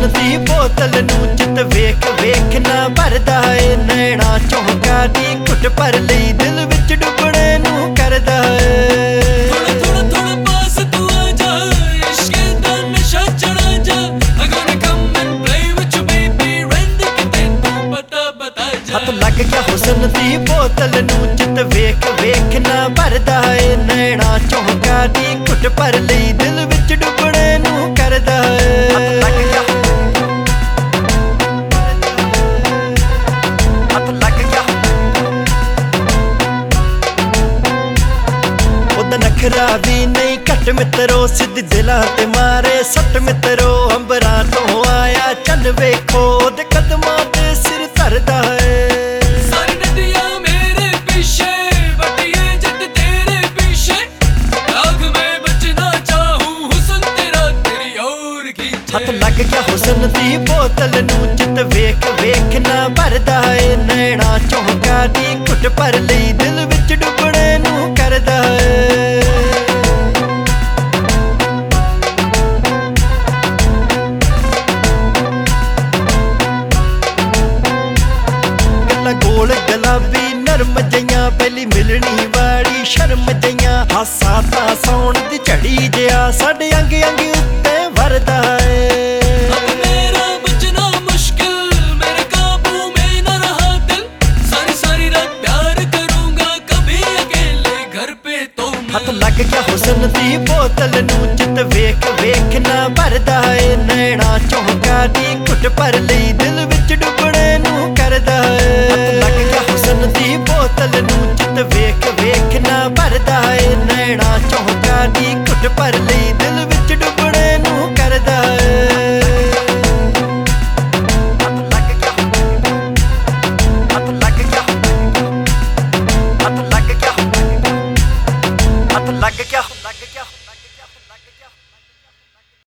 हुसन दी बोतल नू चित वेख वेख ना भरदा ए नैना चौंका दी घुट भर लई दिल विच डुबणे नू करदा ए थोड़ा थोड़ा थोड़ा पास तू आ जा इश्क दा नशा चढ़ा जा I'm gonna come and play with you baby रंद किते तू बता जा हथ लग गया हुसन दी बोतल नू चित वेख वेख ना भरदा ए नैना चौंका दी घुट भर लई दिल विच डुबणे नू करदा ए हथ लग गया नखरा भी नहीं घट मित्रो सिद्ध दिलां ते मारे सट मित्रो अंबरां तो आया चन वेखो दे कदमां ते सिर धरदा है सारी नदियां मेरे पीछे बटिए जट तेरे पीछे आग में बचना चाहूं हुस्न तेरा तेरी और खींचे हथ लग गया हुसन दी बोतल नू चित वेख वेख ना भरदा है नैना चौंका दी घुट भर लई दिल विच डुबणे नू करदा है गोल गुलाबी नरम जइयां पहली मिलनी वाली शर्म जइयां हासा तां सौण दी झड़ी जिया साडे अंग अंग उत्ते वरदा है अब मेरा बचना मुश्किल मेरे काबू में न रहा दिल सारी सारी रात प्यार करूंगा कभी अकेले घर पे तो हथ लग गया हुसन दी बोतल नू चित वेख वेख ना भरदा है नैना चौंका दी घुट भर लई दिल विच डुबणे नू करदा है हथ लग गया हुसन दी बोतल नू चित वेख वेख ना भरदा है नैना चौंका दी घुट भर लई